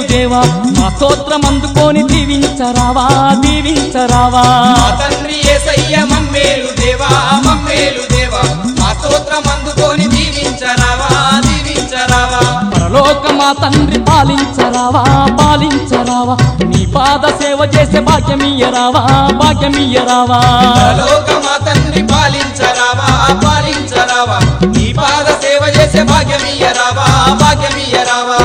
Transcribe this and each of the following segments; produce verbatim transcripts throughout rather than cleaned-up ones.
దేవా మా స్తోత్రం అందుకొని దీవించరావా దీవించరావా మా తండ్రి యేసయ్య మమ్మేలు దేవా మమ్మేలు దేవా మా స్తోత్రం అందుకొని దీవించరావా దీవించరావా పరలోక మా తండ్రి పాలించరావా పాలించరావా నీ పాద సేవ చేసే భాగ్యమియ్యరావా భాగ్యమియ్యరావా పరలోక మా తండ్రి పాలించరావా పాలించరావా నీ పాద సేవ చేసే భాగ్యమియ్యరావా భాగ్యమియ్యరావా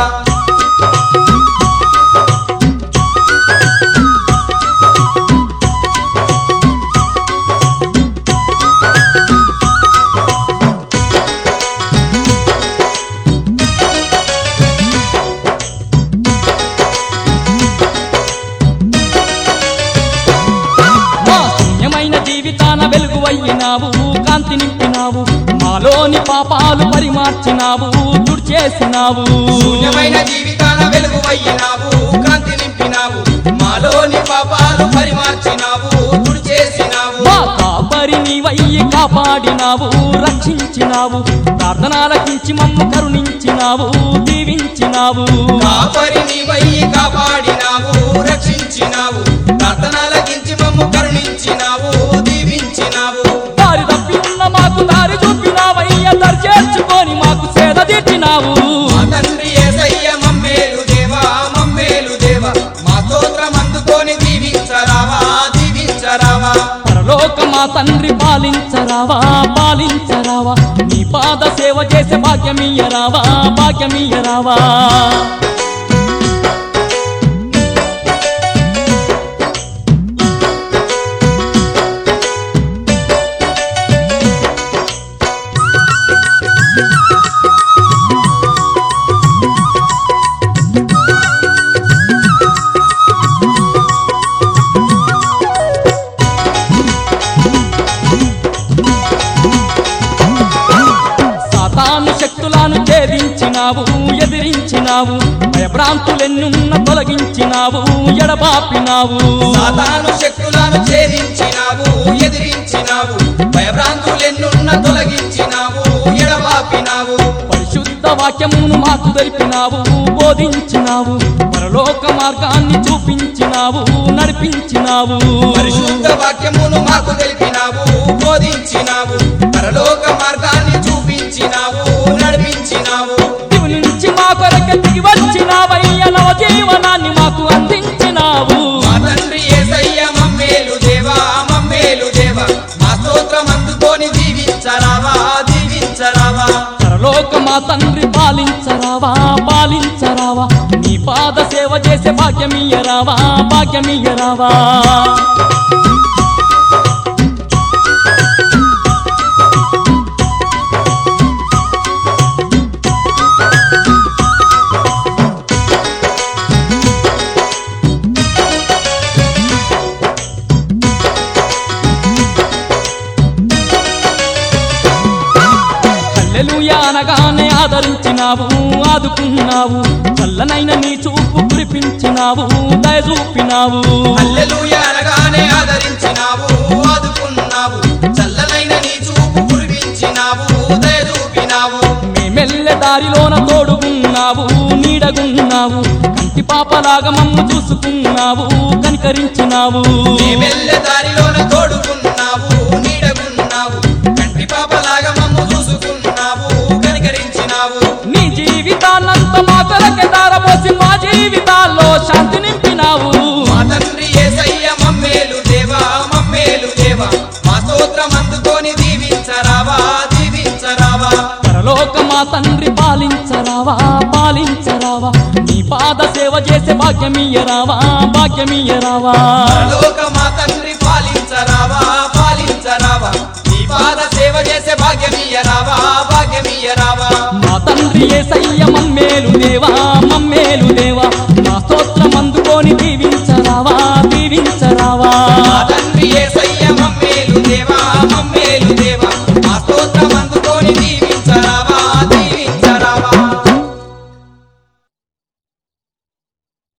వెలుగువయ్యినావు కాంతి నింపినావు మాలోని పాపాలు పరిమార్చినావు తుడిచేసినావు శూన్యమైన జీవితాన వెలుగువయ్యినావు కాంతి నింపినావు మాలోని పాపాలు పరిమార్చినావు తుడిచేసినావు మా కాపరి నీవయ్యి కాపాడినావు రక్షించినావు ప్రార్థనలకించి మమ్ము కరుణించినావు దీవించినావు కాపరి నీవయ్యి కాపాడినావు రక్షించినావు ప్రార్థనలకించి మమ్ము కరుణించినావు దీవించినావు దారి తప్పి ఉన్న మాకు దారి చూపినావయ్య దరి చేర్చుకొని మాకు సేద తీర్చినావు మా తండ్రి యేసయ్య మమ్మేలు దేవా మమ్మేలు దేవా మా స్తోత్రం అందుకొని దీవించరావా దీవించరావా పరలోక మా తండ్రి పాలించరావా పాలించరావా నీ పాద సేవ చేసే భాగ్యమియ్యరావా భాగ్యమియ్యరావా శక్తులను ఛేదించినావు ఎదిరించినావు భయభ్రాంతులెన్నున్న తొలగించినావు ఎడబాపినావు సాతాను శక్తులను ఛేదించినావు ఎదిరించినావు భయభ్రాంతులెన్నున్న తొలగించినావు ఎడబాపినావు పరిశుద్ధ వాక్యమును మాకు తెలిపినావు బోధించినావు పరలోక మార్గాన్ని చూపించినావు నడిపించినావు పరిశుద్ధ వాక్యమును మాకు తెలిపినావు బోధించినావు పరలోక మార్గాన్ని చూపించినావు నడిపించినావు దివి నుంచి మా కొరకు దిగి వచ్చినావయ్య నవ జీవనాన్ని మాకు అందించినావు మా తండ్రి యేసయ్య మమ్మేలు దేవా మమ్మేలు దేవా మా స్తోత్రం అందుకొని దీవించరావా దీవించరావా పరలోక మా తండ్రి పాలించరావా పాలించరావా నీ పాద సేవ చేసే భాగ్యమియ్యరావా భాగ్యమియ్యరావా హల్లెలూయా అనగానే ఆదరించినావు ఆదుకున్నావు చల్లనైన నీ చూపు కురిపించినావు దయ చూపినావు హల్లెలూయా అనగానే ఆదరించినావు ఆదుకున్నావు చల్లనైన నీ చూపు కురిపించినావు దయ చూపినావు మేమెల్లె దారిలోన తోడుగున్నావు నీడగున్నావు కంటి పాపలాగా మమ్ము చూసుకున్నావు కనికరించినావు మేమెల్లె దారిలోన తోడుకున్నావు నీడగున్నావు కంటి పాపలాగా మమ్ము చూసుకున్నావు కనికరించినావు నీ జీవితాన్నంత మా కొరకే దారపోసి మా జీవితాల్లో శాంతి నింపినావు మా తండ్రి యేసయ్య మమ్మేలు దేవా మమ్మేలు దేవా మా స్తోత్రం అందుకొని దీవించరావా దీవించరావా పరలోక మా తండ్రి పాలించరావా పాలించరావా నీ పాద సేవ చేసే భాగ్యమియ్యరావా భాగ్యమియ్యరావా పరలోక మా తండ్రి పాలించరావా పాలించరావా నీ పాద సేవ చేసే భాగ్యమియ్యరావా భాగ్యమియ్యరావా మా తండ్రి యేసయ్య మమ్మేలు దేవా మమ్మేలు దేవా నా స్తోత్రం అందుకొని దీవించరావా దీవించరావా మా తండ్రి యేసయ్య మమ్మేలు దేవా మమ్మేలు దేవా మా స్తోత్రం అందుకొని దీవించరావా